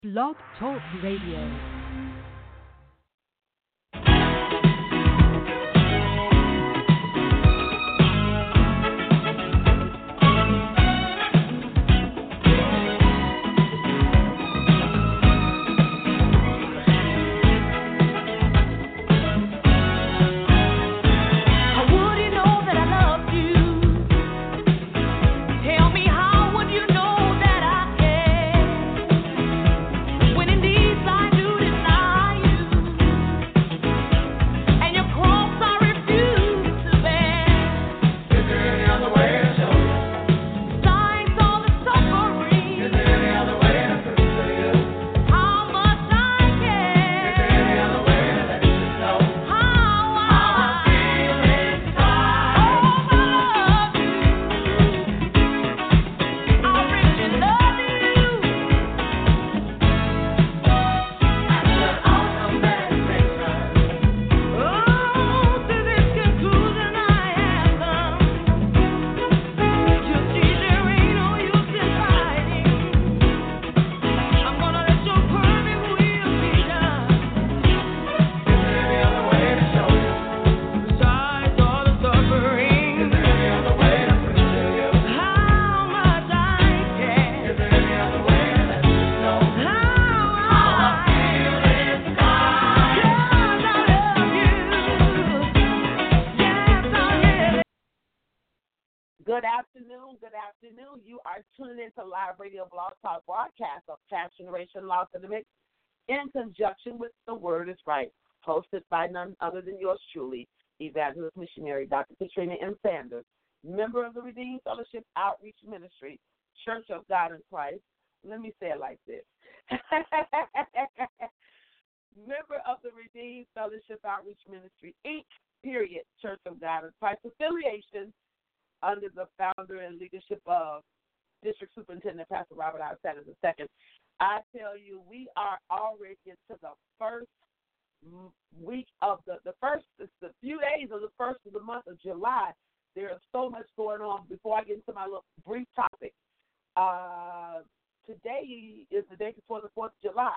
Blog Talk Radio. Good afternoon. You are tuning into Live Radio Blog Talk broadcast of Past Generation Lost in the Mix in conjunction with The Word is Right, hosted by none other than yours truly, Evangelist Missionary Dr. Katrina M. Sanders, member of the Redeemed Fellowship Outreach Ministry, Church of God in Christ. Let me say it like this. Member of the Redeemed Fellowship Outreach Ministry, Inc., period, Church of God in Christ, affiliation under the founder and leadership of District Superintendent Pastor Robert R. Sanders II. I tell you, we are already into the first week of the few days of the first of the month of July. There is so much going on. Before I get into my little brief topic, today is the day before the 4th of July.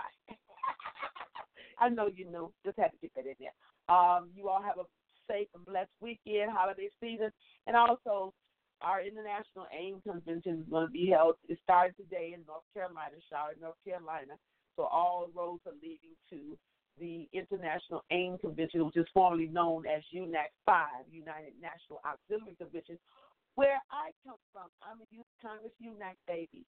I know you knew. Just had to get that in there. You all have a safe and blessed weekend, holiday season, and also our International AIM Convention is going to be held. It started today in North Carolina, Charlotte, North Carolina. So all roads are leading to the International AIM Convention, which is formerly known as UNAC 5, United National Auxiliary Convention, where I come from. I'm a Youth Congress UNAC baby.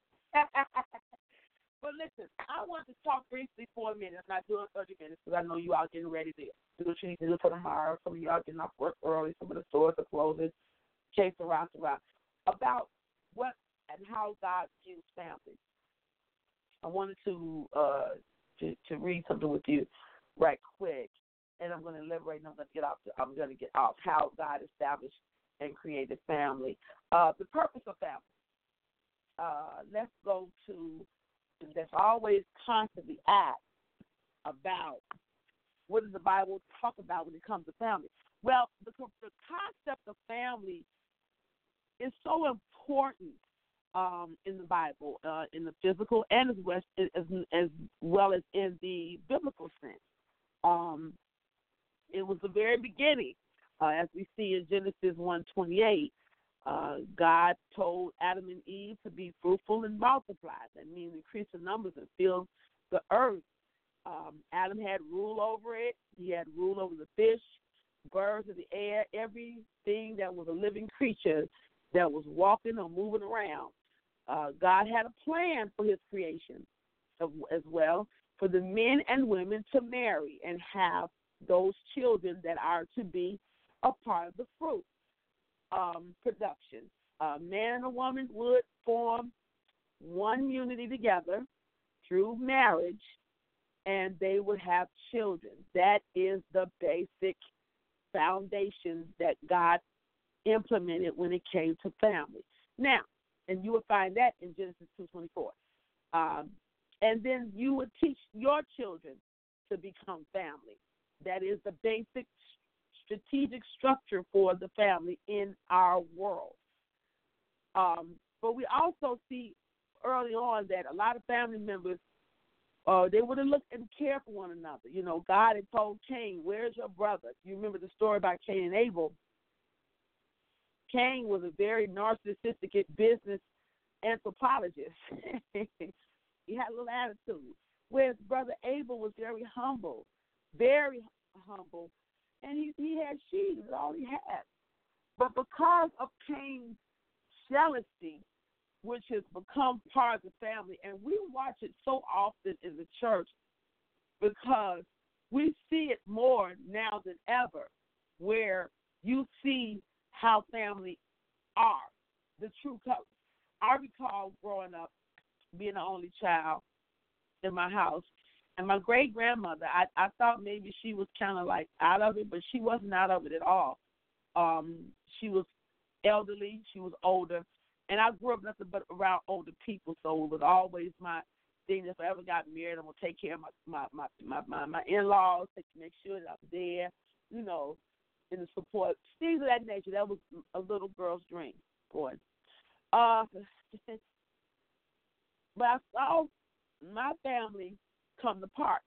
But listen, I want to talk briefly for a minute, not doing 30 minutes, because I know you all getting ready to do what you need to do for tomorrow. Some of y'all getting off work early. Some of the stores are closing. Chase around, about what and how God views family. I wanted to read something with you right quick, and I'm going to elaborate. And I'm going to get off how God established and created family. The purpose of family. Let's go to. That's always constantly asked about what does the Bible talk about when it comes to family. Well, the concept of family is so important in the Bible, in the physical and as well as in the biblical sense. It was the very beginning, as we see in Genesis 1:28. God told Adam and Eve to be fruitful and multiply. That means increase the numbers and fill the earth. Adam had rule over it. He had rule over the fish, birds of the air, everything that was a living creature that was walking or moving around. God had a plan for his creation as well, for the men and women to marry and have those children that are to be a part of the fruit. Production. A man and a woman would form one unity together through marriage, and they would have children. That is the basic foundation that God implemented when it came to family. Now, and you will find that in Genesis 2:24. And then you would teach your children to become family. That is the basic strategic structure for the family in our world. But we also see early on that a lot of family members They would have looked and cared for one another. You know, God had told Cain, "Where's your brother?" You remember the story about Cain and Abel. Cain was a very narcissistic business anthropologist. He had a little attitude, whereas brother Abel was very humble, and he had sheep. That's all he had. But because of Cain's jealousy, which has become part of the family, and we watch it so often in the church because we see it more now than ever, where you see how family are, the true colors. I recall growing up, being the only child in my house, and my great-grandmother, I thought maybe she was kind of like out of it, but she wasn't out of it at all. She was elderly, she was older, and I grew up nothing but around older people, so it was always my thing that if I ever got married, I'm going to take care of my in-laws, make sure that I'm there, you know, in the support, things of that nature. That was a little girl's dream, boy. But I saw my family come apart.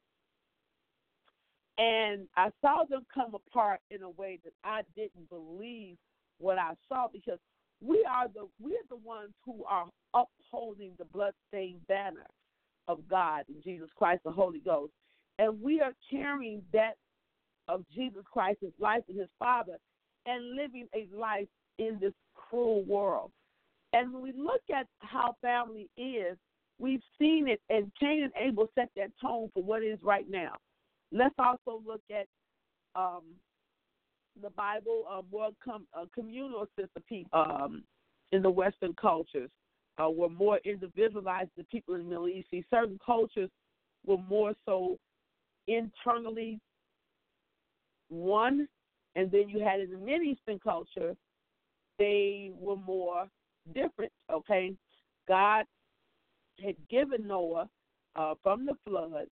And I saw them come apart in a way that I didn't believe what I saw, because we're the ones who are upholding the bloodstained banner of God and Jesus Christ, the Holy Ghost. And we are carrying that of Jesus Christ's life and his Father and living a life in this cruel world. And when we look at how family is, we've seen it, and Cain and Abel set that tone for what it is right now. Let's also look at the Bible, more communal system people in the Western cultures were more individualized than people in the Middle East. See, certain cultures were more so internally one, and then you had in the Middle Eastern culture, they were more different, okay? God had given Noah from the flood,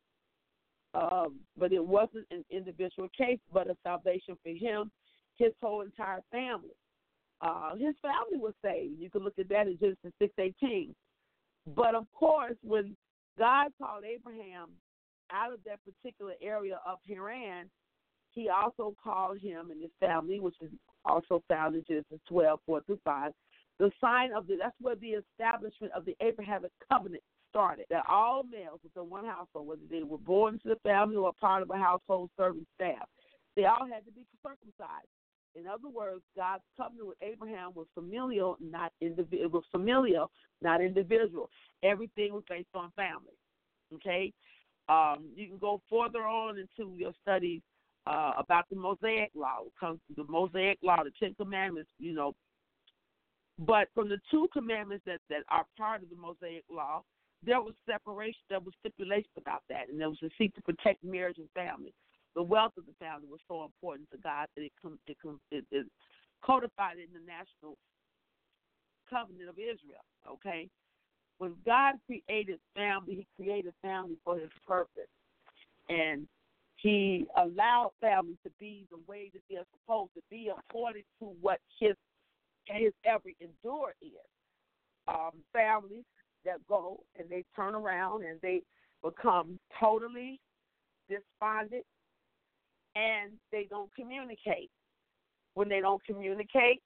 but it wasn't an individual case, but a salvation for him, his whole entire family. His family was saved. You can look at that in Genesis 6:18. But, of course, when God called Abraham out of that particular area of Haran, he also called him and his family, which is also found in Genesis 12:4-5. The sign of that's where the establishment of the Abrahamic covenant started. That all males within one household, whether they were born into the family or part of a household serving staff, they all had to be circumcised. In other words, God's covenant with Abraham was familial, not individual. It was familial, not individual. Everything was based on family. Okay, you can go further on into your studies about the Mosaic Law. It comes to the Mosaic Law, the Ten Commandments, you know. But from the two commandments that are part of the Mosaic Law, there was separation, there was stipulation about that, and there was a seek to protect marriage and family. The wealth of the family was so important to God that it codified in the national covenant of Israel, okay? When God created family, he created family for his purpose. And he allowed family to be the way that they're supposed to be according to what his every endure is. Families that go and they turn around and they become totally despondent and they don't communicate. When they don't communicate,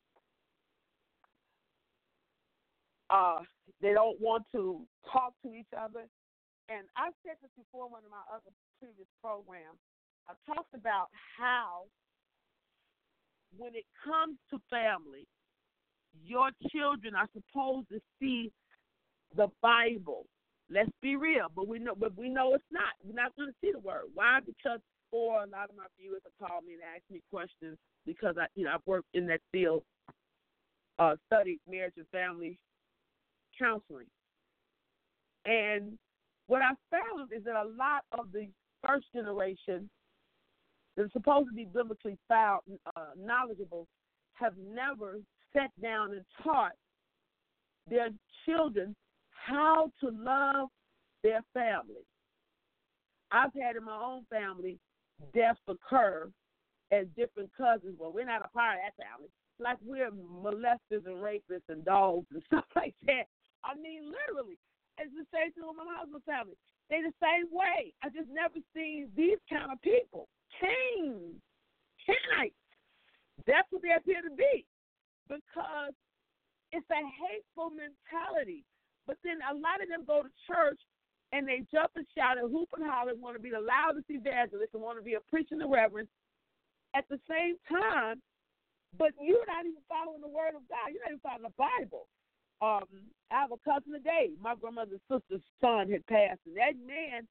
they don't want to talk to each other. And I've said this before in one of my other previous programs. I talked about how when it comes to family, your children are supposed to see the Bible. Let's be real, but we know it's not. We're not going to see the word. Why? Because a lot of my viewers have called me and asked me questions because I've worked in that field, studied marriage and family counseling, and what I found is that a lot of the first generation that are supposed to be biblically found, knowledgeable, have never sat down and taught their children how to love their family. I've had in my own family deaths occur as different cousins. Well, we're not a part of that family. Like we're molesters and rapists and dogs and stuff like that. I mean, literally. It's the same thing with my husband's family. They the same way. I just never seen these kind of people. Canaanites. That's what they appear to be, because it's a hateful mentality. But then a lot of them go to church and they jump and shout and hoop and holler and want to be the loudest evangelist and want to be a preacher and a reverend at the same time, but you're not even following the word of God. You're not even following the Bible. I have a cousin today. My grandmother's sister's son had passed, and that man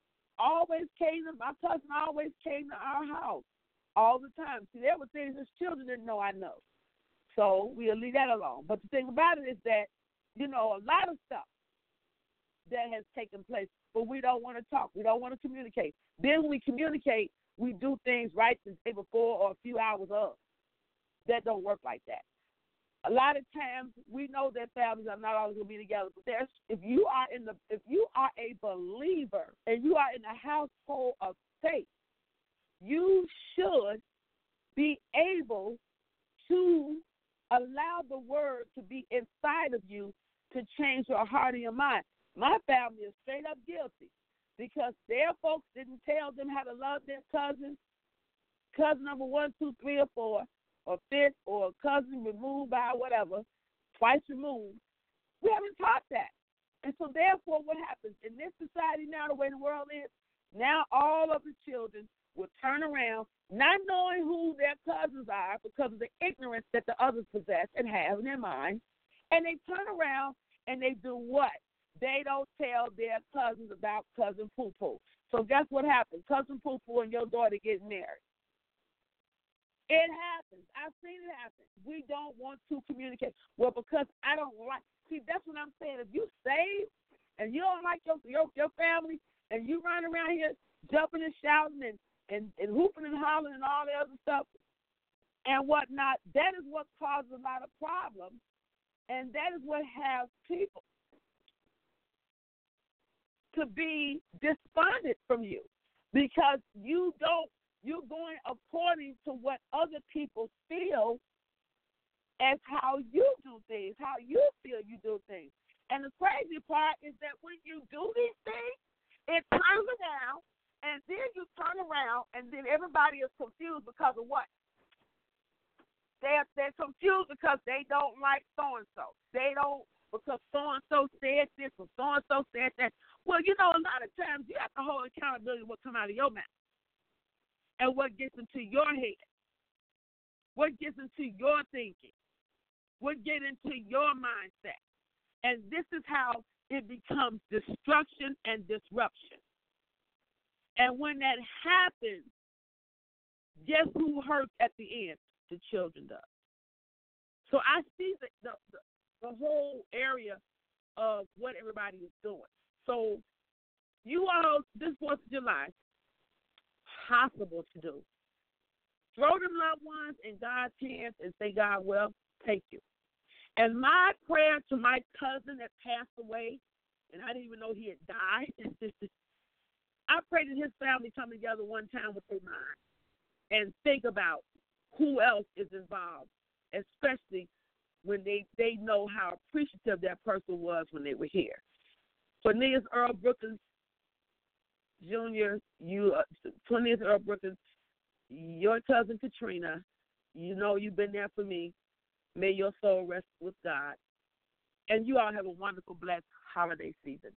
my cousin always came to our house all the time. See, there were things his children didn't know I know. So we'll leave that alone. But the thing about it is that, a lot of stuff that has taken place, but we don't want to talk. We don't want to communicate. Then when we communicate, we do things right the day before or a few hours of. That don't work like that. A lot of times we know that families are not always going to be together, but if you are a believer and you are in a household of faith, you should be able to allow the word to be inside of you to change your heart and your mind. My family is straight up guilty because their folks didn't tell them how to love their cousins, cousin number 1, 2, 3, or 4, or 5th, or cousin removed by whatever, twice removed. We haven't taught that. And so therefore what happens in this society now, the way the world is, now all of the children will turn around not knowing who their cousins are because of the ignorance that the others possess and have in their mind, and they turn around and they do what? They don't tell their cousins about cousin Poo-Poo. So guess what happens? Cousin Poo-Poo and your daughter get married. It happens. I've seen it happen. We don't want to communicate. Well, because I don't like. See, that's what I'm saying. If you save and you don't like your family, and you run around here jumping and shouting and hooping and hollering and all the other stuff and whatnot, that is what causes a lot of problems, and that is what has people to be despondent from you because you're going according to what other people feel as how you do things, how you feel you do things. And the crazy part is that when you do these things, it turns around, and then you turn around, and then everybody is confused because of what? They're confused because they don't like so-and-so. They don't, because so-and-so said this or so-and-so said that. Well, a lot of times you have to hold accountability of what comes out of your mouth and what gets into your head, what gets into your thinking, what gets into your mindset. And this is how it becomes destruction and disruption. And when that happens, guess who hurts at the end? The children does. So I see the whole area of what everybody is doing. So you all, this 4th of July, possible to do. Throw them loved ones in God's hands and say, God, well, take you. And my prayer to my cousin that passed away, and I didn't even know he had died, I pray that his family come together one time with their mind and think about who else is involved, especially when they know how appreciative that person was when they were here. Cornelius Earl Brookins Jr., Cornelius Earl Brookins, your cousin Katrina, you've been there for me. May your soul rest with God. And you all have a wonderful, blessed holiday season.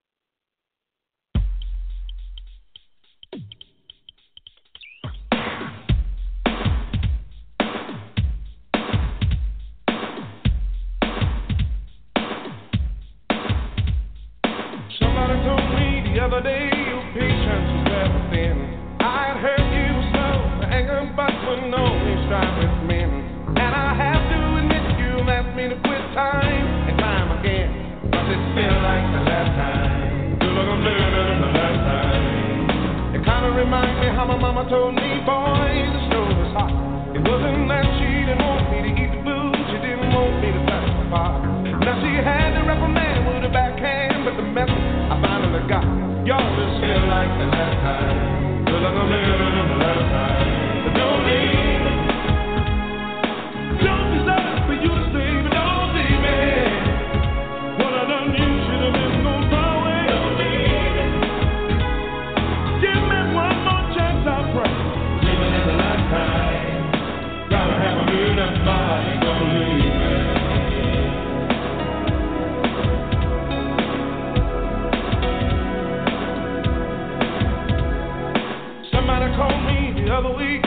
Somebody told me the other day your patience was never thin. I had heard you were slow to anger, but would only strive with men. And I have to admit you've asked me to quit time and time again. But it feels like the last time. Feel like I'm living in the last time. It kind of reminds me how my mama told me, boy, the stove was hot. It wasn't that she didn't want me to eat the food, she didn't want me to touch the pot. Now she had to reprimand with a backhand, but the message I finally got. Y'all just feel like the last time. Feel like I'm living in the last time. But don't leave. Don't be sorry for you to stay, but don't leave me. What I done, you should have been gone far away. Don't leave.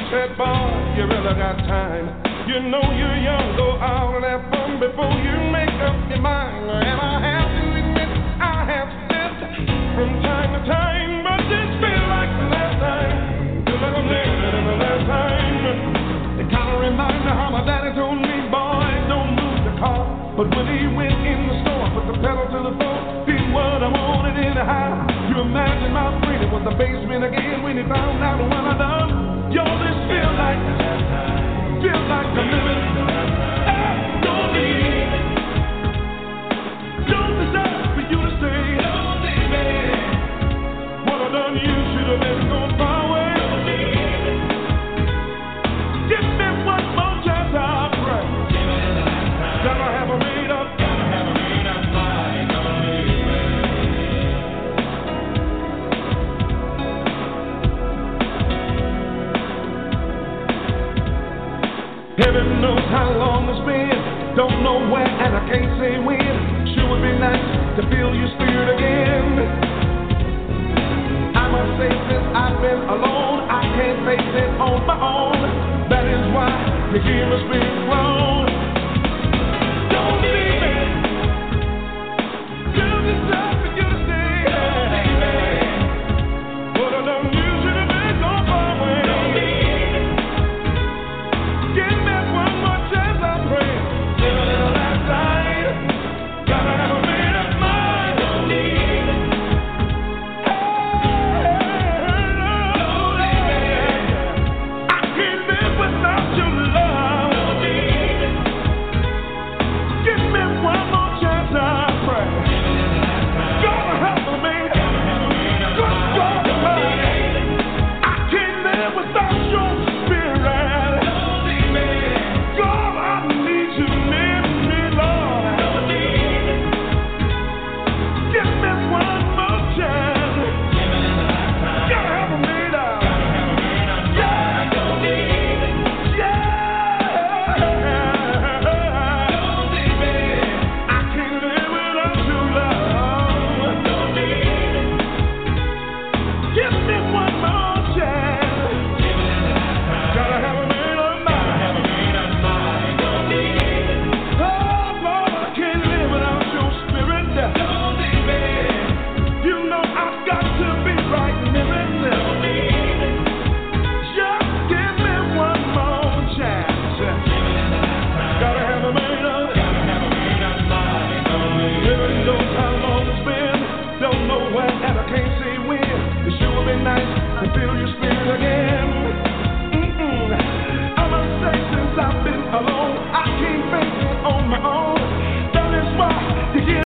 said, boy, you really got time. You know you're young, go out and have fun before you make up your mind. And I have to admit, I have slipped from time to time, but this feels like the last time. Feels like I'm living in the last time. It kind of reminds me how my daddy told me, boy, don't move the car. But when he went in the store, put the pedal to the floor, did what I wanted anyhow. You imagine my freedom was the basement again when he found out what I done. Yo, this feels like I'm living. Don't leave. Don't deserve for you to stay. Don't leave me. What I done, you should have been gone far away. Don't leave. Give me one more chance, I pray. Gotta have a made up. Gotta have a made up mind. Don't leave me. Heaven knows how long it's been. Don't know where and I can't say when. Sure would be nice to feel your spirit again. I must say since I've been alone, I can't face it on my own. That is why you hear us being wrong.